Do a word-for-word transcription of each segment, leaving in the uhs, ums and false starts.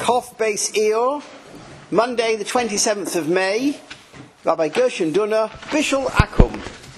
Kof Beis Eor, Monday the twenty-seventh of May, Rabbi Gershon Dunner, Bishul Akum.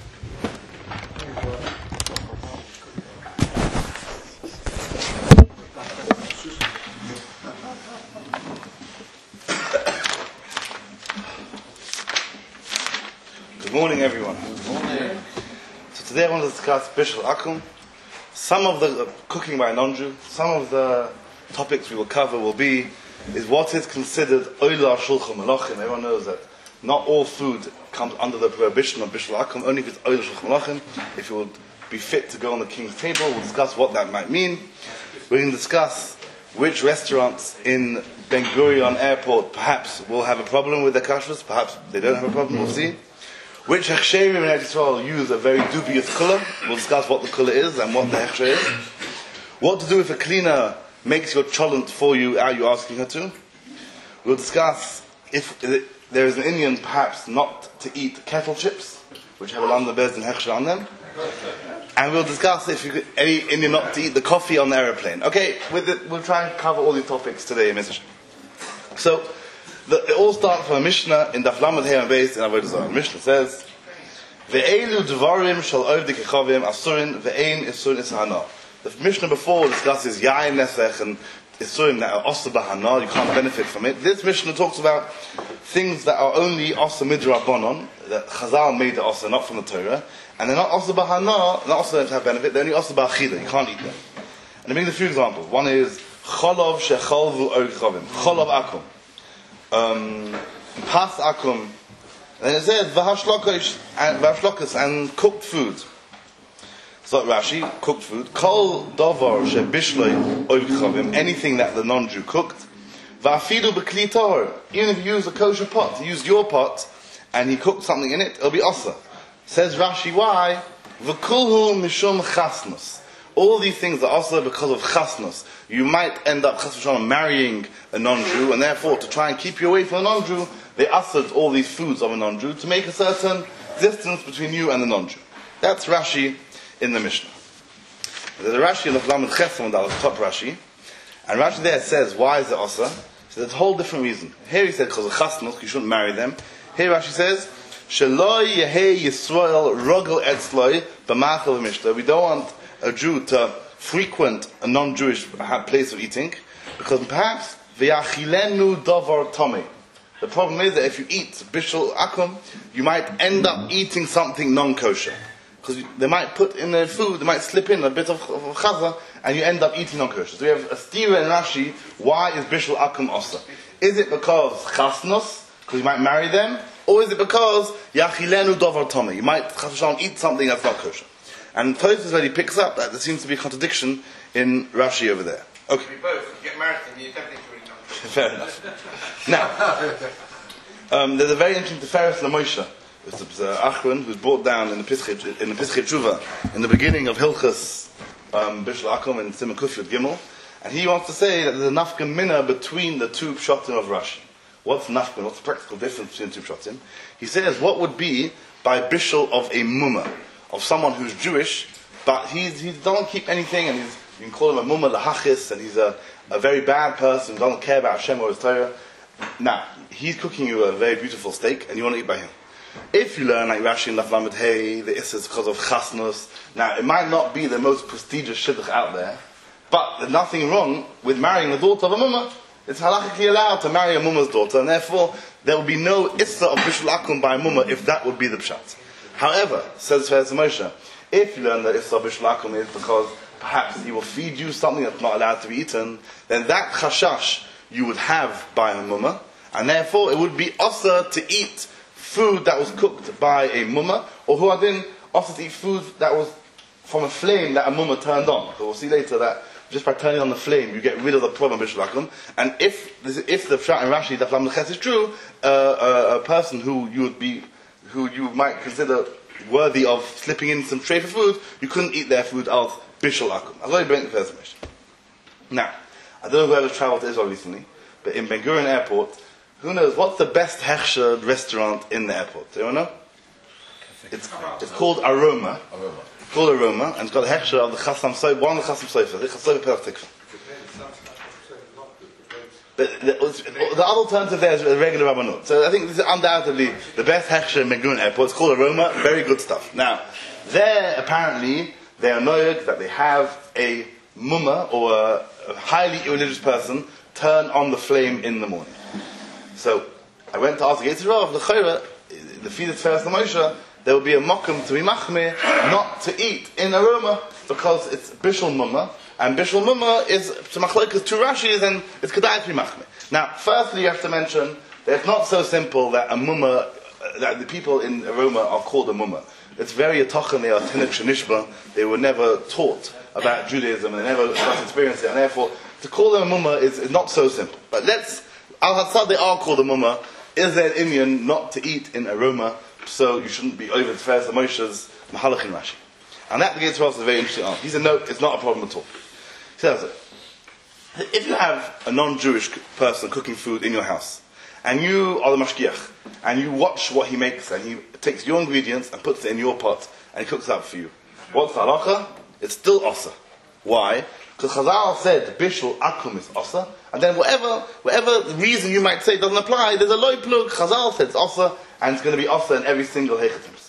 Good morning, everyone. Good morning. So today I want to discuss Bishul Akum. Some of the uh, cooking by a non-Jew, some of the topics we will cover will be is what is considered Oila Shulchan Malachim. Everyone knows that not all food comes under the prohibition of Bishul Akum, only if it's Oila Shulchan Malachim. If it would be fit to go on the king's table, we'll discuss what that might mean. We're going to discuss which restaurants in Ben Gurion Airport perhaps will have a problem with their kashrus, perhaps they don't have a problem, we'll see. Which hechsherim in Eretz Yisrael use a very dubious colour. We'll discuss what the colour is and what the hechsher is. What to do if a cleaner makes your cholent for you, are you asking her to? We'll discuss if there is an Indian perhaps not to eat kettle chips, which have a landa bez and hechsher on them. And we'll discuss if you could, any Indian not to eat the coffee on the aeroplane. Okay, with it, we'll try and cover all these topics today in Mitzvah. So, The, it all starts from a Mishnah in Daf Lamed Hey and Beis in Avodah Zarah. Mishnah says, "Ve'elu dvarim shal ovdik echavim asurin ve'ein isurin ishana." The Mishnah before discusses yayin nesech and isurin that are osur b'hana. You can't benefit from it. This Mishnah talks about things that are only osur midrabanon, that Chazal made the osur, not from the Torah, and they're not osur b'hana, not osur to have benefit. They're only osur b'achila. You can't eat them. And I bring a few examples. One is cholov shecholvu oichavim, cholov akum. Um, pas akum, and it says v'hashlokas and v'hashlokas and cooked food. So Rashi, cooked food. Kol davar shebishloi oivchavim, anything that the non-Jew cooked. V'afidu b'kli tahor, even if you use a kosher pot, you used your pot, and he cooked something in it, it'll be asa. Says Rashi, why? V'kulhu mishum chasnus. All these things are also because of chasnus. You might end up chas v'shalom marrying a non-Jew, and therefore to try and keep you away from a non-Jew, they ushered all these foods of a non-Jew to make a certain distance between you and the non-Jew. That's Rashi in the Mishnah. There's a Rashi in the Lamed Chesed, that was top Rashi, and Rashi there says, why is it also? So there's a whole different reason. Here he said because of chasnus, you shouldn't marry them. Here Rashi says, Sheloi yehei Yisrael rogel etzloi b'machal v'mishta. We don't want a Jew to frequent a non-Jewish place of eating, because perhaps v'yachilenu davar tomei. The problem is that if you eat bishul akum, you might end up eating something non-kosher, because they might put in their food, they might slip in a bit of, of chaza, and you end up eating non-kosher. So we have a stira in Rashi. Why is bishul akum osa? Is it because chasnos, because you might marry them, or is it because yachilenu davar tomei? You might chas eat something that's not kosher. And Tosfos already picks up that there seems to be a contradiction in Rashi over there. Okay. We both get married and you definitely should come. Fair enough. Now, um, there's a very interesting Tiferes LaMoshe. It's uh, Achron, who's brought down in the Pischei in the Pischei Tshuva in the beginning of Hilchas um, Bishul Akum and Siman Kuf Yud Gimel, and he wants to say that there's a nafka mina between the two pshatim of Rashi. What's nafka? What's the practical difference between the two pshatim? He says, what would be by bishul of a mumma, of someone who's Jewish, but he's, he doesn't keep anything, and he's, you can call him a mumma lahachis, and he's a, a very bad person who doesn't care about Hashem or his Torah. Now, he's cooking you a very beautiful steak, and you want to eat by him. If you learn like Rashi and Daf Lamed Hey, the issa is because of chasnus. Now, it might not be the most prestigious shidduch out there, but there's nothing wrong with marrying the daughter of a mumma. It's halachically allowed to marry a mumma's daughter, and therefore there will be no issa of bishul akum by a mumma if that would be the pshat. However, says Tiferes LaMoshe, if you learn that Issa Bishul Akum is because perhaps he will feed you something that's not allowed to be eaten, then that chashash you would have by a mumma, and therefore it would be osur to eat food that was cooked by a mumma, or who are then osur to eat food that was from a flame that a mumma turned on. So we'll see later that just by turning on the flame you get rid of the problem of Bishul Akum. And if if the Pshat and Rashi Daf Lamed Ches is true, uh, a, a person who you would be who you might consider worthy of slipping in some tray for food, you couldn't eat their food of bishul akum. I'll only bring the first mission. Now, I don't know who ever travelled to Israel recently, but in Ben Gurion Airport, who knows what's the best hechsher restaurant in the airport? Do you know? It's, it's called Aroma. Aroma. It's called Aroma, and it's got a hechsher of the Chassam Sofer, one of the Chassam Sofer, the Chassam Sofer Petach Tikva. But the, the other alternative there is a regular Rabbanut. So I think this is undoubtedly the best Hechsher in Megun Airport. It's called Aroma. Very good stuff. Now, there apparently they are knowing that they have a mumma or a, a highly irreligious person turn on the flame in the morning. So I went to ask the Yitzhak Rav, the Chayra, the feed of Tferes Moshe, there will be a mokum to be machmir not to eat in Aroma because it's bishul mumma. And Bishul Mumma is to Machlokes two Rashis, and it's Kedai to be Machmir. Now, firstly, you have to mention that it's not so simple that a Mumma, uh, that the people in Aroma are called a Mumma. It's very atochan, they are Tinuk Shenishba, they were never taught about Judaism, and they never got to experience it, and therefore, to call them a Mumma is, is not so simple. But let's, Al Hatzad, they are called a Mumma. Is there an Inyan not to eat in Aroma, so you shouldn't be over the Tferes Moshe's Mahalach in Rashi? And that begins for us a very interesting answer. He said, no, it's not a problem at all. Says it. If you have a non-Jewish person cooking food in your house, and you are the mashgiach, and you watch what he makes, and he takes your ingredients and puts it in your pot, and he cooks it up for you, what's the halacha? It's still osa. Why? Because Chazal said bishul akum is osa, and then whatever whatever reason you might say doesn't apply, there's a loy plug. Chazal said it's osa, and it's going to be osa in every single hechetim.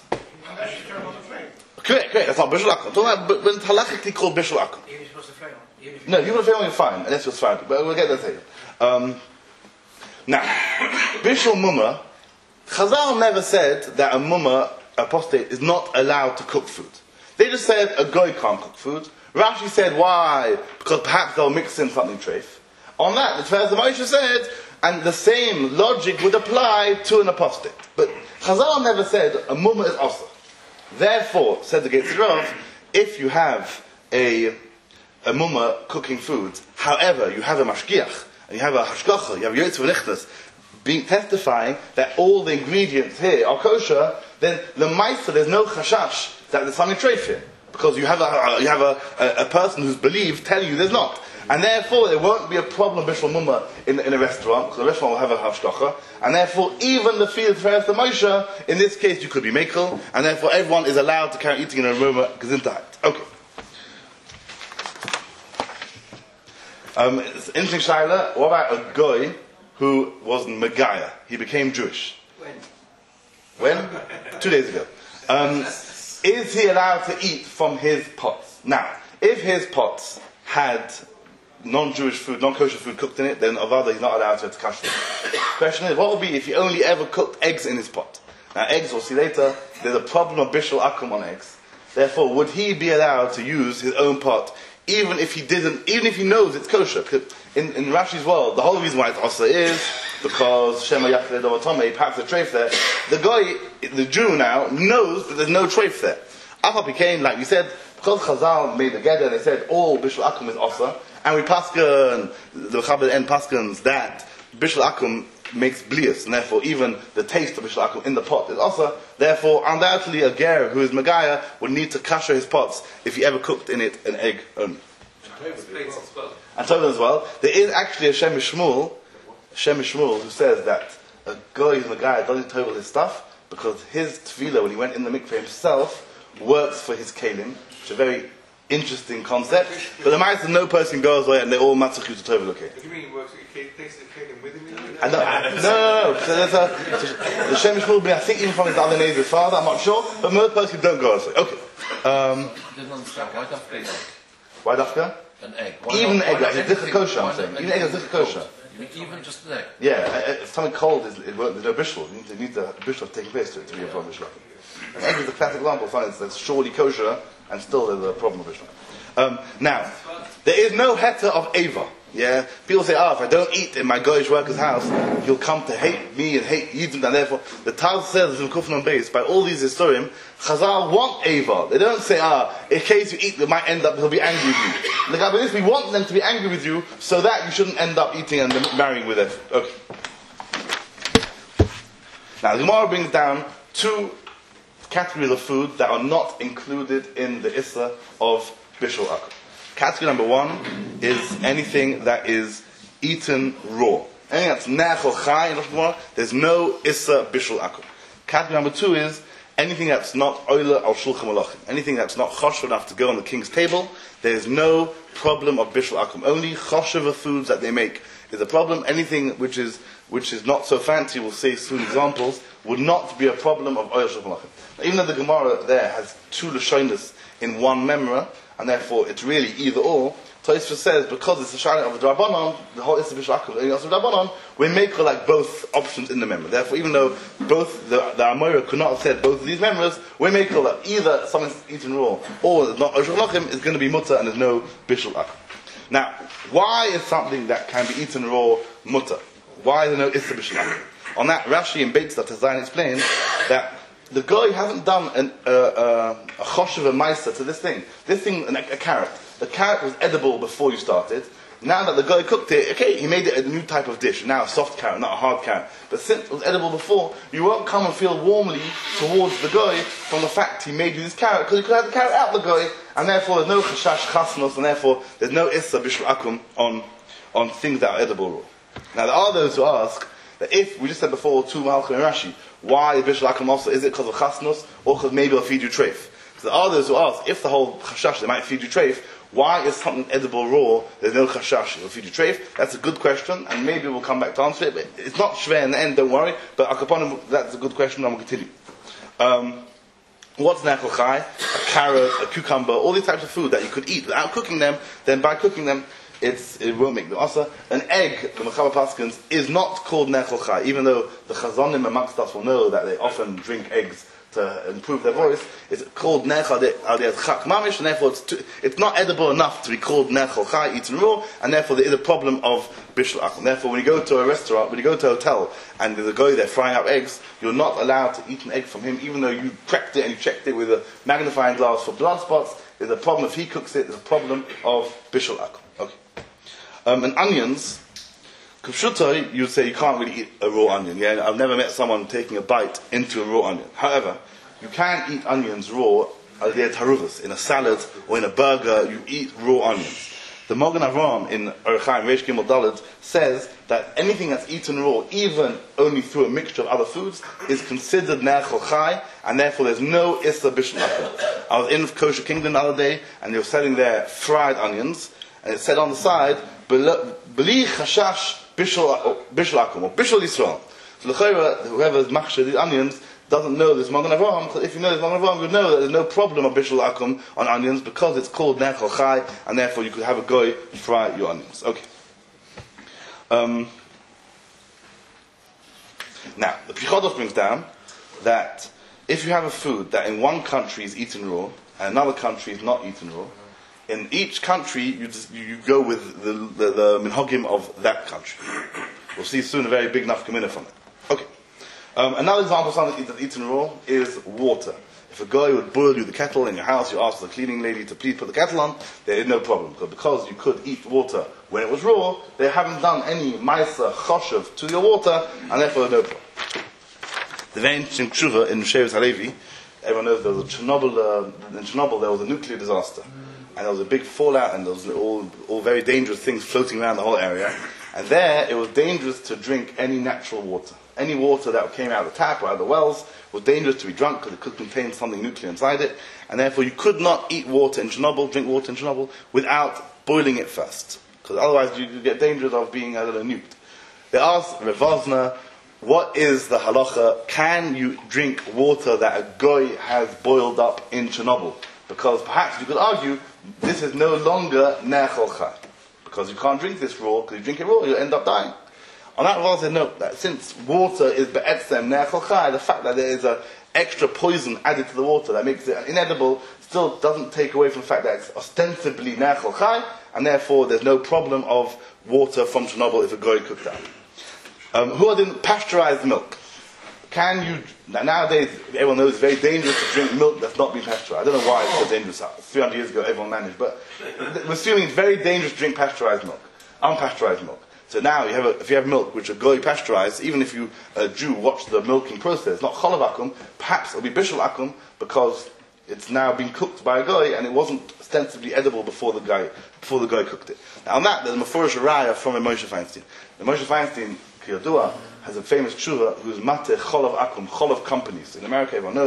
Correct, correct. That's not bishul akum. I'm talking about but when it's halachically called bishul akum. No, if you want to film, you're fine, unless you're Sfardi. But we'll get that later. Um, now, Bishul Mumma, Chazal never said that a Mumma, apostate, is not allowed to cook food. They just said a goy can't cook food. Rashi said, why? Because perhaps they'll mix in something treif. On that, the Tferes Moshe said, and the same logic would apply to an apostate. But Chazal never said a Mumma is asa. Therefore, said the Yitzhak Rav, if you have a a mumma cooking food, however, you have a mashgiach, and you have a hashgacha, you have yotz v'lichnas, being testifying that all the ingredients here are kosher, then the ma'aser, there's no chashash that there's something treif here, because you have a you have a, a, a person who's believed telling you there's not, and therefore there won't be a problem bishul mumma in, in a restaurant, because the restaurant will have a hashgacha, and therefore even the field for the Moshe, in this case you could be mekel, and therefore everyone is allowed to carry eating in a mumma gesintheit. Okay. Um, it's an interesting shaila. What about a goy who was Megaya? He became Jewish. When? When? Two days ago. Um, is he allowed to eat from his pots? Now, if his pots had non-Jewish food, non-kosher food cooked in it, then avada he's not allowed to have kasher. Question is, what would be if he only ever cooked eggs in his pot? Now, eggs, we'll see later, there's a problem of bishul akum on eggs. Therefore, would he be allowed to use his own pot? Even if he didn't, even if he knows it's kosher. In, in Rashi's world, the whole reason why it's asa is because Shema Yachid Ovatome, perhaps a treif there. The guy, the Jew now, knows that there's no treif there. After became, like we said, because Chazal made the gather, they said all Bishul Akum is asa, and we paskin, the Chabad and paskins that Bishul Akum makes blias, and therefore even the taste of Bishul Akum in the pot is asa. Therefore, undoubtedly a ger who is Megaya would need to kasher his pots if he ever cooked in it an egg only. And Tova as well. There is actually a Shem Shmuel, Shem Shmuel, who says that a guy who's Megaya doesn't tovel his stuff because his tefillah, when he went in the mikveh himself, works for his kelim. Which is a very interesting concept. But the matter is no person goes away and they're all matzachu to tovel okay. What do you mean he works? He takes the kelim with him? And no, no, no, no. So there's a, so the Shem Shmuel, I think even from his other neighbor's father, I'm not sure, but most persons don't go away. Okay. Um, I didn't understand. Why dafka an egg? Why dafka? An egg. Why Even not, egg, why like not it's anything- kosher, I'm why saying. not Even egg is anything kosher. You mean even just an egg? Yeah, uh, if something cold is, it won't, there's no bishul. You need, to, you need the bishul taking place to it to be a problem of bishul. And egg is the classic example of something that's surely kosher and still there's a problem of bishul. Um, now, there is no heta of Ava. Yeah, people say, "Ah, oh, if I don't eat in my goyish worker's house, he'll come to hate me and hate Yidden." And therefore, the Taz says in Kufnan base by all these historians, Chazal want Ava. They don't say, "Ah, in case you eat, they might end up he'll be angry with you." Like I we want them to be angry with you, so that you shouldn't end up eating and marrying with them. Okay. Now, the Gemara brings down two categories of food that are not included in the Issa of Bishul Akum. Category number one is anything that is eaten raw. Anything that's nach or chai, there's no Issa Bishul Akum. Category number two is anything that's not oila al shulchan malachim, anything that's not choshev enough to go on the king's table, there is no problem of bishul akum. Only choshev foods that they make is a problem. Anything which is which is not so fancy, we'll say soon examples, would not be a problem of oil shulchan malachim. Even though the Gemara there has two lashonis in one memra, and therefore it's really either or, Tosfos says because it's a shayla of the Rabbanon, the whole Issa bishul akum, and also Rabbanon, we make like both options in the memra. Therefore, even though both the, the Amora could not have said both of these memras, we make that either something's eaten raw or not oil shulchan malachim is going to be mutter and there's no bishul akum. Now, why is something that can be eaten raw mutter? Why is there no Issa bishul akum? On that, Rashi and Beit Tazayin explain that the guy hasn't done an, uh, uh, a choshev and meiser to this thing. This thing, a, a carrot. The carrot was edible before you started. Now that the guy cooked it, okay, he made it a new type of dish. Now a soft carrot, not a hard carrot. But since it was edible before, you won't come and feel warmly towards the guy from the fact he made you this carrot, because you could have the carrot out the guy, and therefore there's no chashash chasnos, and therefore there's no issa bishul akum on, on things that are edible raw. Now there are those who ask that if, we just said before, two Malchim and Rashi, why is bishul akum also? Is it because of chasnos, or because maybe they'll feed you treif? So there are those who ask, if the whole chashash, they might feed you treif, why is something edible raw, there's no chashash, it'll feed you treif? That's a good question, and maybe we'll come back to answer it, but it's not shver in the end, don't worry, but akaponim, that's a good question, and we'll continue. Um, what's nechol chai? A carrot, a cucumber, all these types of food that you could eat without cooking them, then by cooking them, It's, it won't make the asa. An egg, the Mechaber Paskins, is not called nechol chai, even though the chazonim amongst us will know that they often drink eggs to improve their voice. It's called nechol chak mamish, and therefore it's, too, it's not edible enough to be called nechol chai, eaten raw, and therefore there is a problem of bishul akum. Therefore, when you go to a restaurant, when you go to a hotel, and there's a guy there frying up eggs, you're not allowed to eat an egg from him, even though you cracked it and you checked it with a magnifying glass for blood spots. There's a problem if he cooks it. There's a problem of bishul akum. Okay. Um, and onions, Kupshutai, you'd say you can't really eat a raw onion. Yeah, I've never met someone taking a bite into a raw onion. However, you can eat onions raw, they're taruvas, in a salad or in a burger. You eat raw onions. The Mogen Avram in Orchaim Reish Gimel Daled says that anything that's eaten raw, even only through a mixture of other foods, is considered nechol chai, and therefore there's no issa bishul akum. I was in Kosher Kingdom the other day, and they were selling there fried onions, and it said on the side, Beli chashash bishul akum, or bishul Yisrael. So the whoever's machshir these onions doesn't know this Mogen Avram, because if you know this Mogen Avram, you would know that there's no problem of bishul akum on onions, because it's called nechol chai, and therefore you could have a goy fry your onions. Okay. Um, now, the Pichodos brings down that if you have a food that in one country is eaten raw, and another country is not eaten raw, in each country, you just, you go with the, the, the minhagim of that country. We'll see soon a very big nafkamina from it. Okay. Um, another example of something that's eaten raw is water. If a guy would boil you the kettle in your house, you ask the cleaning lady to please put the kettle on, there is no problem. Because, because you could eat water when it was raw, they haven't done any ma'aser choshev to your water, and therefore no problem. The very interesting tshuva in Shevet HaLevi, everyone knows there was a Chernobyl, uh, in Chernobyl there was a nuclear disaster. And there was a big fallout, and there was all, all very dangerous things floating around the whole area. And there, it was dangerous to drink any natural water. Any water that came out of the tap or out of the wells was dangerous to be drunk because it could contain something nuclear inside it. And therefore, you could not eat water in Chernobyl, drink water in Chernobyl, without boiling it first. Because otherwise, you get dangerous of being, I don't know, nuked. They asked Rav Vosner, what is the halacha? Can you drink water that a goy has boiled up in Chernobyl? Because perhaps you could argue, this is no longer nechol chai. Because you can't drink this raw, because you drink it raw, you'll end up dying. On that Rav said, no, that since water is be'etzem nechol chai, the fact that there is an extra poison added to the water that makes it inedible, still doesn't take away from the fact that it's ostensibly nechol chai, and therefore there's no problem of water from Chernobyl if a goy cooked that. Um, who are doing pasteurized milk? Can you, nowadays, everyone knows it's very dangerous to drink milk that's not been pasteurized. I don't know why it's so dangerous. three hundred years ago, everyone managed. But we're assuming it's very dangerous to drink pasteurized milk, unpasteurized milk. So now, you have a, if you have milk which are goy pasteurized, even if you, a Jew, watch the milking process, not cholav akum, perhaps it'll be bishul akum, because it's now been cooked by a goy, and it wasn't ostensibly edible before the guy, before the guy cooked it. Now on that, there's a Mefurish Raya from a Moshe Feinstein. The Moshe Feinstein, Kiyodua, has a famous tshuva who's mateh cholav akum, cholav companies. In America, everyone knows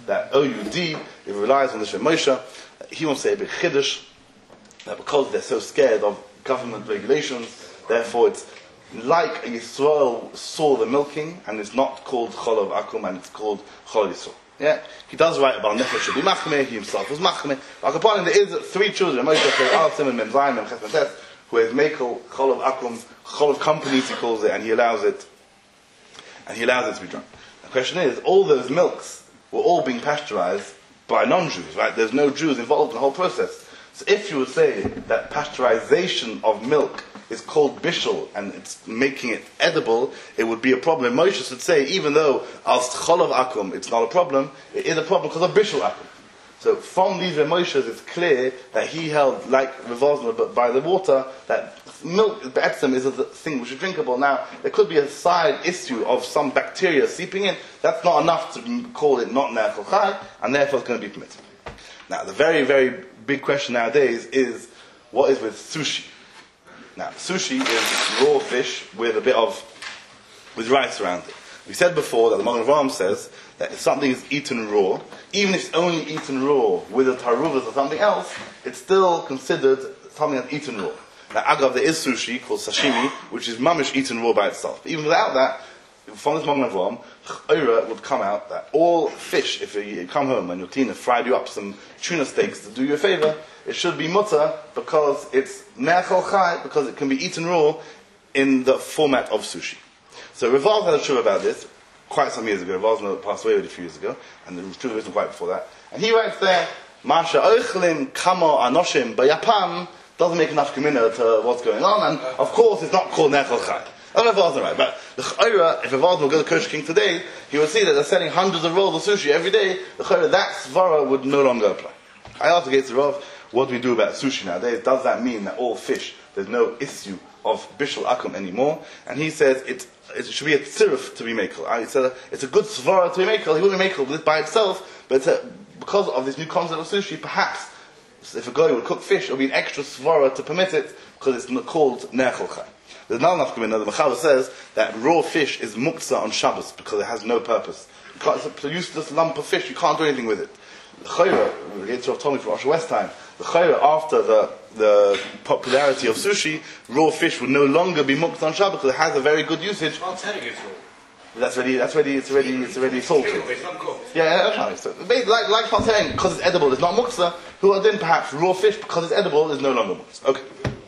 that O U D, it relies on the Shem Moshe. He wants to say a big chiddush, that because they're so scared of government regulations, therefore it's like Yisrael saw the milking, and it's not called Chol of Akum, and it's called Chol Yisrael. Yeah, he does write about Nefesh should be machmeh. He himself was machmeh. Like upon him, there is three children. Moshe says, Al Simon Mem Zayin Mem Ches Mem Tes, who is Mekel Chol of Akum, Chol of companies he calls it, and he allows it, and he allows it to be drunk. The question is, all those milks were all being pasteurized by non-Jews, right? There's no Jews involved in the whole process. So if you would say that pasteurization of milk is called bishul and it's making it edible, it would be a problem. Moshe should say, even though al cholav akum, it's not a problem, it is a problem because of bishul akum. So from these Moshes, it's clear that he held, like Revozna, but by the water, that milk, be'etzem, is a thing which is drinkable. Now, there could be a side issue of some bacteria seeping in. That's not enough to call it not ne'echol chai, and therefore it's going to be permitted. Now, the very, very big question nowadays is, what is with sushi? Now, sushi is raw fish with a bit of, with rice around it. We said before that the Magen Avraham says that if something is eaten raw, even if it's only eaten raw with a taruvas or something else, it's still considered something that's eaten raw. Now, agav, there is sushi called sashimi, which is mamish eaten raw by itself. But even without that, from this Magen Avraham, ch'oira would come out that all fish, if you come home and your cleaner fried you up some tuna steaks to do you a favor, it should be mutter because it's ne'echol chai, because it can be eaten raw in the format of sushi. So Reval had a tshuva about this quite some years ago. Reval passed away a few years ago, and the tshuva wasn't quite before that. And he writes there, Masha oichlim kamo anoshim b'Japan doesn't make enough gemina to what's going on, and of course it's not called ne'echol chai. I don't know if Reval's right, but the ch'oira, if Reval will go to Kosher King today, he will see that they're selling hundreds of rolls of sushi every day. The ch'oira, that svara would no longer apply. I asked against the Rav, what do we do about sushi nowadays? Does that mean that all fish, there's no issue of bishul akum anymore? And he says it's, it should be a tziruf to be mekel. It's a, it's a good svara to be mekel. He wouldn't be mekel with it by itself, but it's a, because of this new concept of sushi, perhaps if a guy would cook fish, it would be an extra svara to permit it because it's called ne'echol chai. There's not enough gemina. The Mechaber says that raw fish is muktzah on Shabbos because it has no purpose. It's a useless lump of fish. You can't do anything with it. The chayra, we get to Tommy from Osher West time. The chayra, after the the popularity of sushi, raw fish would no longer be muktzah on Shabbos because it has a very good usage. I'm telling you it's raw. That's already, that's already, it's already, it's already salted. It's not cooked. Yeah, yeah, that's right. So, like, like I'm saying, because it's edible, it's not muktzah. Who are then perhaps raw fish because it's edible is no longer muktzah. Okay.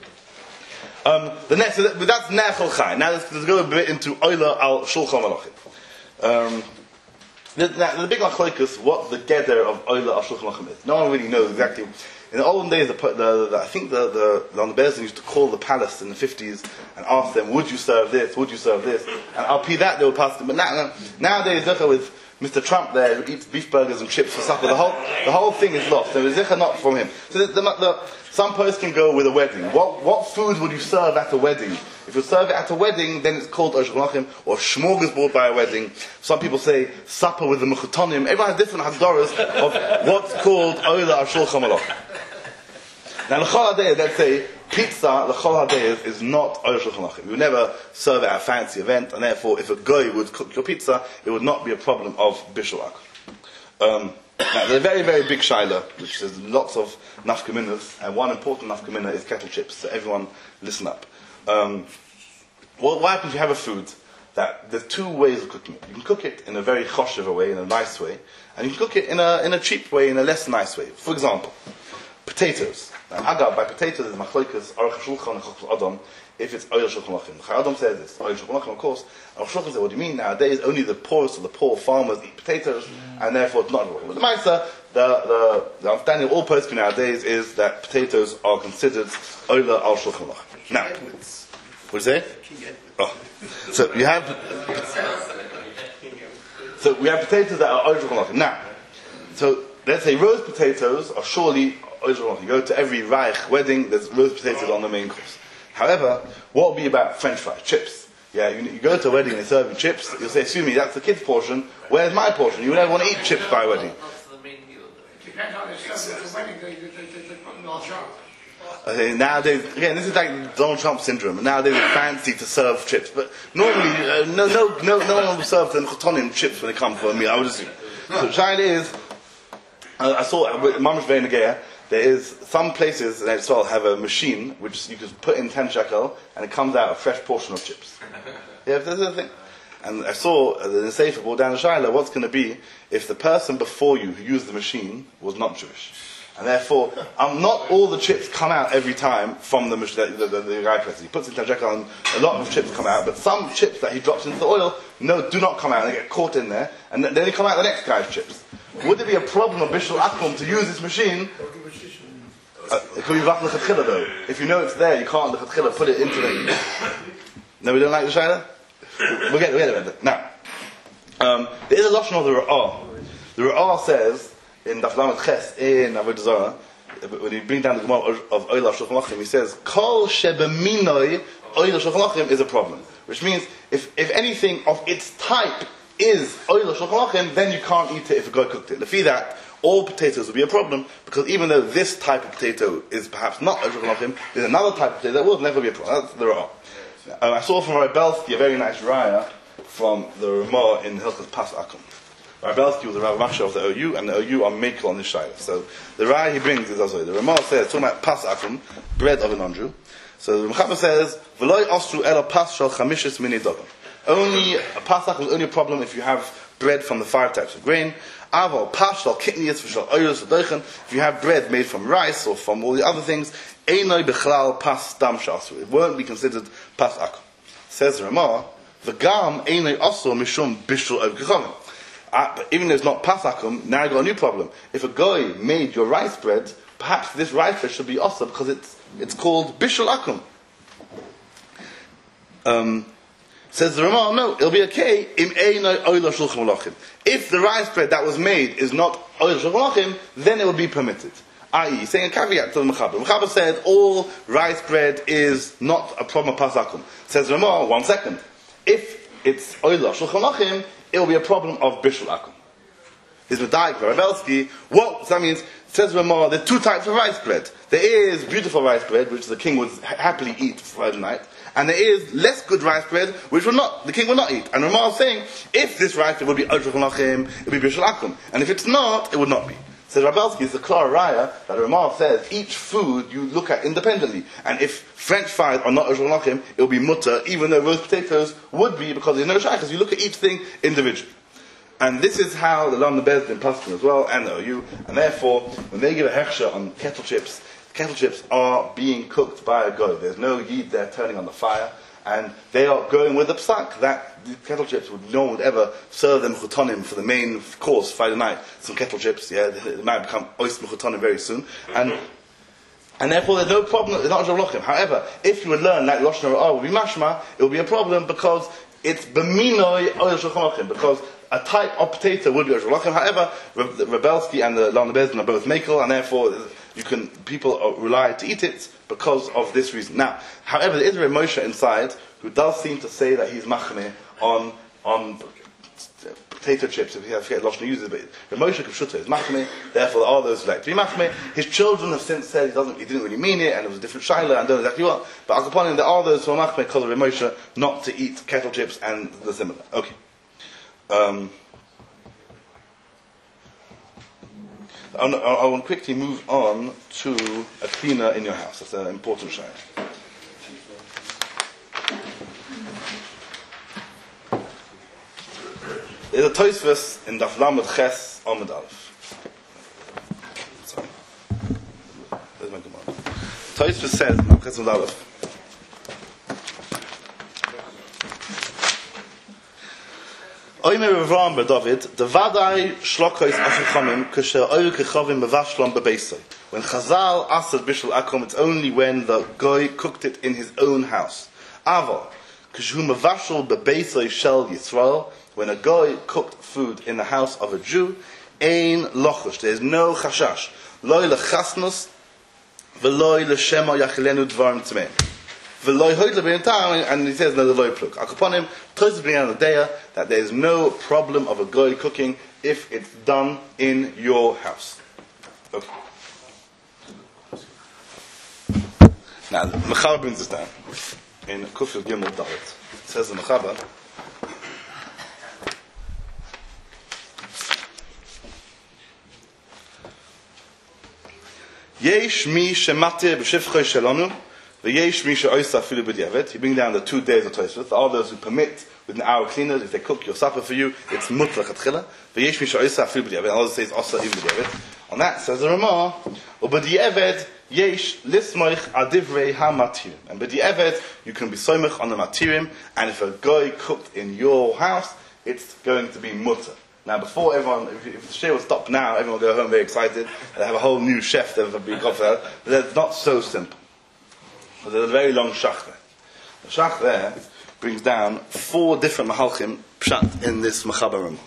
Um, the next, but that's ne'echol chai. Now let's, let's go a bit into oila al shulchan malachim. Um, the, now, the big machlokes, what the gather of oila al shulchan malachim is. No one really knows exactly. In the olden days, the, the, the, I think the the, the Bezin used to call the palace in the fifties and ask them, "Would you serve this? Would you serve this?" And I'll pee that they would pass them. But now, nowadays, with Mister Trump there, who eats beef burgers and chips for supper, the whole the whole thing is lost. There is zikha not from him. So the, the, the, some person can go with a wedding. What what food would you serve at a wedding? If you serve it at a wedding, then it's called Oshel Malachim or smorgasbord by a wedding. Some people say supper with the mechutonim. Everyone has different hagdoras of what's called Ola al Shulchan Malachim. Now, l'chol hadei, let's say, pizza, l'chol hadei is not Ola Shulchan Malachim. You would never serve it at a fancy event, and therefore, if a guy would cook your pizza, it would not be a problem of bishul akum. Um, now, there's a very, very big shaila, which has lots of nafkaminas, and one important nafkamina is kettle chips. So everyone, listen up. Um, what, what happens if you have a food that there's two ways of cooking it? You can cook it in a very choshev way, in a nice way, and you can cook it in a in a cheap way, in a less nice way. For example, potatoes. Now, agav, by potatoes, the machlokas aruch shulchan and chachos adam. If it's oyel shulchan lachim, the Adam says it's oyel shulchan lachim, of course. And shulchan says, what do you mean? Nowadays, only the poorest of the poor farmers eat potatoes, mm. and therefore it's not wrong. But the Maisa, the the the understanding of all poskim nowadays is that potatoes are considered oyel al shulchan lachim. Now, what do you say? Oh, so you have so we have potatoes that are oyel shulchan lachim. Now, so let's say roast potatoes are surely. You go to every Reich wedding, there's roast potatoes on the main course. However, what would be about French fries, chips? Yeah, you, you go to a wedding and they serve you chips, you'll say, excuse me, that's the kids' portion, where's my portion? You would never want to eat chips by a wedding. Depends how they serve it at the wedding, they, they, they, they put them all sharp. Okay, nowadays, again, this is like Donald Trump syndrome. Nowadays it's fancy to serve chips, but normally, uh, no, no, no, no one will serve the chotonim chips when they come for a meal, I would assume. So, the shayla is, Uh, I saw with Mamash Veinagea, there is some places in Israel have a machine which you can put in ten shekel and it comes out a fresh portion of chips. Yeah, that's the thing. And I saw uh, the Sefer brought down the Shaila, what's going to be if the person before you who used the machine was not Jewish. And therefore, um, not all the chips come out every time from the the, the, the, the guy presses. He puts in ten shekel and a lot of chips come out, but some chips that he drops into the oil, no, do not come out. They get caught in there, and then they come out the next guy's chips. Would there be a problem of Bishul Akum to use this machine? Uh, it could be Vach L'Chatchila though. If you know it's there, you can't L'Chatchila put it into the... No, we don't like the Shaila? We'll get, we'll get it. Now, um, there is a Lashon of the Ra'ah. The Ra'ah says, in Daf Lamed Ches, in Avodah Zarah, when he brings down the Gemara of Oila Shulchan Aruch, he says, Kol shebeminoi Oila Shulchan Aruch is a problem. Which means, if, if anything of its type is Oila Shulchan Aruch, then you can't eat it if a guy cooked it. Lefi that, all potatoes will be a problem, because even though this type of potato is perhaps not Oila Shulchan Aruch, there's another type of potato that will never be a problem. That's the Ra'ah. Um, I saw from Rabbi Belsky a very nice raya from the Ramah in Hilchos Pas Akum. Rabbi Belsky was the Rav Masha of the O U, and the O U are makel on this shayla. So the raya he brings is also the Ramah says, talking about Pas Akum, bread of a non-Jew. So the Mechaber says, "V'loy ostru ela pas shel chamishis mini dogam." Only a Pas Akum is only a problem if you have bread from the five types of grain. Aval pas shel kitnius v'shel oyos v'doichen. If you have bread made from rice or from all the other things. Einoi bechlal pas dam shasu. It won't be considered pas akum. Says the Ramah, v'gam einoi also mishum bishul of gechavim. But even though it's not pas akum, now you've got a new problem. If a guy made your rice bread, perhaps this rice bread should be also because it's it's called bishul akum. Um, says the Ramah, no, it'll be okay. Im einoi oila shulchan malachim. If the rice bread that was made is not oila shulchan malachim, then it will be permitted. that is, saying a caveat to the Mechaber. Mechaber said all rice bread is not a problem of Pasakum. Says Ramah, one second. If it's Oila Shulchan Aruch, it will be a problem of Bishul Akum. His Medaik, Rabbi Belsky, what? So that means, says Ramah, there are two types of rice bread. There is beautiful rice bread, which the king would happily eat Friday night, and there is less good rice bread, which will not, the king will not eat. And Ramah is saying, if this rice bread would be Oila Shulchan Aruch, it would be Bishul Akum. And if it's not, it would not be. Says Rabbi Belsky, it's a clear raya that Ramah says each food you look at independently, and if French fries are not Oila Shulchan Aruch, it will be mutter, even though roast potatoes would be, because there's no shaykhs. You look at each thing individually, and this is how the Lam Bezdin in Paskin as well, and the O U, and therefore when they give a hechsher on kettle chips, kettle chips are being cooked by a guy. There's no yid there turning on the fire, and they are going with the psak that the kettle chips would no one would ever serve them chutonim for the main course Friday night. Some kettle chips, yeah, it might become ois chutonim very soon, and and therefore there's no problem. It's not jalochem. However, if you would learn like Lashon Ra'ah would be mashma, it will be a problem because it's b'minoi oil shulchan aruch, because a type of potato would be oil shulchan aruch. However, Rebelsky and the Lam Bezdin are both makel, and therefore you can people are rely to eat it because of this reason. Now, however, there is a Reb Moshe inside who does seem to say that he's machmeh on on potato chips. If he has forget Lashon uses, but Reb Moshe Kipshuta is machmeh. Therefore, there are those who like to be machmeh. His children have since said he doesn't, he didn't really mean it, and it was a different shaila, and don't know exactly what. But Akaponim, there are those who are machmeh because of Reb Moshe not to eat kettle chips and the similar. Okay. Um, I want to quickly move on to a cleaner in your house. That's an important shayla. There's a Tosfos in Daf Lamed Ches Amud Aleph. Sorry. Where's my Gemara? Tosfos says, Lamed Ches Amud Aleph. Oimer Avraham David, the Vadai Shlokos Achichamim Kasher Oil Kechavim Bevashlam Bebeisai. When Chazal asked Bishul Akum, it's only when the guy cooked it in his own house. Aval Kashu Mevashal Bebeisai Shel Yisrael. When a guy cooked food in the house of a Jew, ein lochush. There is no chashash. Loi lechasnus, v'loi l'shema yachilenu dvarim tzmeim. V'loi hoidle b'in ta'am, and he says no, the loi pluk. Akaponim, Tosfos bring out the day that there is no problem of a guy cooking if it's done in your house. Okay. Now, the Mechaber brings this down in Kufil Gimel Dalet. It says the Mechaber, Yesh mi shematir b'shivchoi shelonu, v'yesh mi she'oisa afilu b'diavad. You bring down the two days of Tosfos. All those who permit with an hour cleaners, if they cook your supper for you, it's mutlach atchila. V'yesh mi she'oisa afilu b'diavad. All says osa even b'diavad. On that says the Ramah, u'b'diavad yesh lismoich adivrei ha-matirim. And b'diavad you can be soimich on the matirim, and if a guy cooked in your house, it's going to be mutter. Now, before everyone, if, if the share will stop now, everyone will go home very excited, and they have a whole new chef that will be got for that. But that's not so simple. There's a very long shach there. The shach there brings down four different mahalchim pshat in this Mechaber Ramah.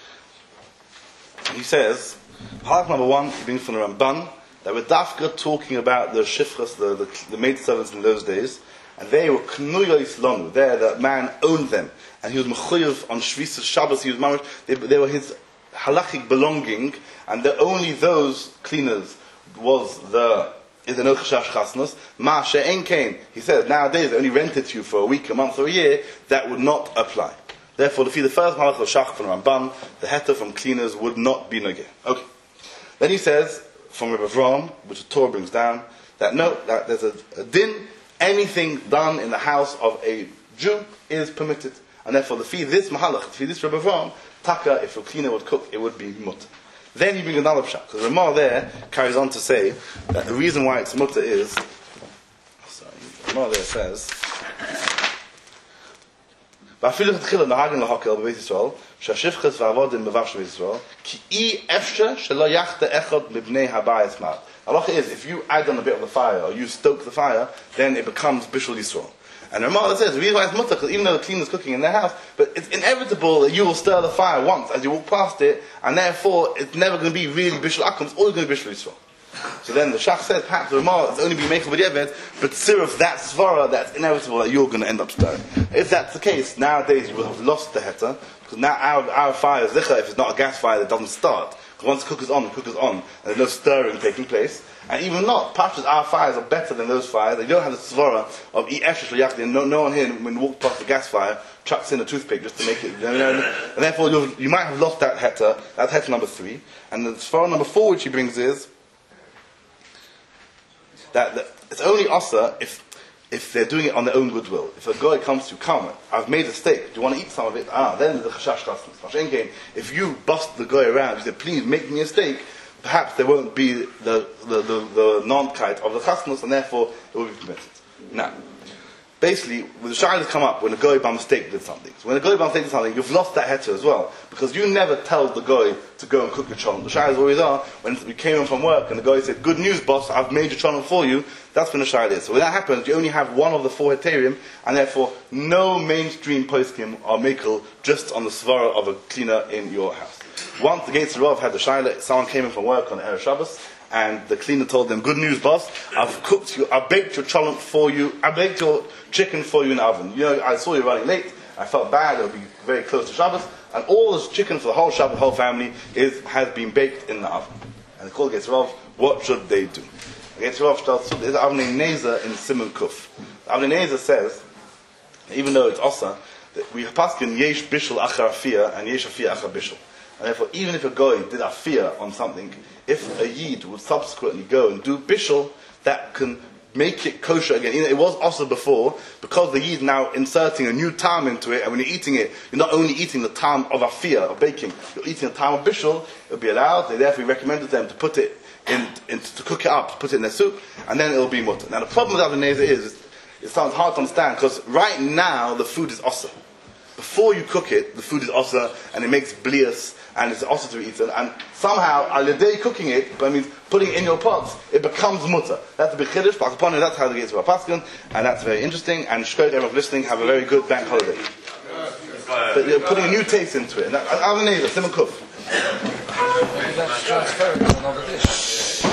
He says, halach number one, he brings from the Ramban, that we're dafka talking about the shifchas, the, the, the maidservants in those days, and they were knuyos lonu. There, the man owned them, and he was mechuyev on Shvisas Shabbos. He was mamish. They, they were his halachic belonging, and the, only those cleaners was the is the no chashash chasnos. Ma she'en kain. He said nowadays they only rent it to you for a week, a month, or a year. That would not apply. Therefore, the first halach of shach from Ramban, the heter from cleaners would not be nogeh. Okay. Then he says from Rebbe Avraham, which the Torah brings down, that no, that there's a, a din. Anything done in the house of a Jew is permitted. And therefore, the fee this mahalach, the fee this Rebbe Avraham, taka, if a cleaner would cook, it would be mutter. Then you bring another pshat. Because the Ramah there carries on to say that the reason why it's mutter is, sorry, the Ramah there says, ואפילו תתחיל נהגן להקל בבית ישראל, שהשפחס והעבודים בבש בבית ישראל, כי אי אפשר שלא יחטא אחד מבני הבית מעל. Halacha is, if you add on a bit of the fire, or you stoke the fire, then it becomes Bishul Yisrael. And the Ramah says, the reason why it's mutter, because even though the cleaner is cooking in their house, but it's inevitable that you will stir the fire once as you walk past it, and therefore it's never going to be really Bishul Akum, it's always going to be Bishul Yisrael. So then the Shach says, perhaps the Ramah is only be Meichel B'diavad, but Sirif, that Svara, that's inevitable that you're going to end up stirring. If that's the case, nowadays you will have lost the heter, because now our, our fire is Zicha, if it's not a gas fire that doesn't start. Once the cook is on, the cook is on, and there's no stirring taking place. And even not, Pashas, our fires are better than those fires. They don't have the svara of E F Shlayachdi, and no, no one here, when you walk past the gas fire, chucks in a toothpick just to make it, you know, and therefore you'll, you might have lost that heter. That's heter number three. And the svara number four which he brings is that the, it's only asa if if they're doing it on their own goodwill. If a guy comes to you, come, I've made a steak, do you want to eat some of it? Ah, then the chashash chasnas. If you bust the guy around, you say, please make me a steak, perhaps there won't be the the, the, the non-kite of the chasnas, and therefore it will be permitted. Now, basically, when the shaylas come up, when a guy by mistake did something. So when a guy by mistake did something, you've lost that heter as well. Because you never tell the guy to go and cook your cholent. The shaylas always are, when we came in from work and the guy said, good news boss, I've made your cholent for you, that's when the shayla is. So when that happens, you only have one of the four heterium, and therefore no mainstream poskim are makel just on the svara of a cleaner in your house. Once the gates of Rav had the shayla, someone came in from work on Erev Shabbos, and the cleaner told them, good news boss, I've cooked you, I baked your cholent for you, I baked your chicken for you in the oven. You know, I saw you running late, I felt bad, it would be very close to Shabbos, and all this chicken for the whole Shabbos, the whole family, is has been baked in the oven. And the call gets Rav, what should they do? The Gates Rav starts, there's Avnei Nezer in Simon Kuf. Avnei Nezer says, even though it's Osa, that we pass in Yesh Bishul Achar Afiyah and Yesh Afiyah Achar Bishul. And therefore, even if a guy did afiyah on something, if a yid would subsequently go and do bishul, that can make it kosher again. You know, it was also before, because the yid now inserting a new tam into it, and when you're eating it, you're not only eating the tam of afiyah, of baking, you're eating the tam of bishul, it'll be allowed. They therefore recommended them to put it in, in to cook it up, put it in their soup, and then it'll be mutter. Now the problem with Avnei Nezer is, it sounds hard to understand, because right now the food is osir. Before you cook it, the food is osir, and it makes blias, and it's also to be eaten, and somehow, al yedei cooking it, that means putting it in your pots, it becomes mutter. That's a big chiddush, but upon it, that's how they get to our paskin, and that's very interesting, and shkoyt everyone listening, have a very good bank holiday. But you're putting a new taste into it, and that, Avnei Nezer, Simon Kuf. Maybe that's transferring to another dish.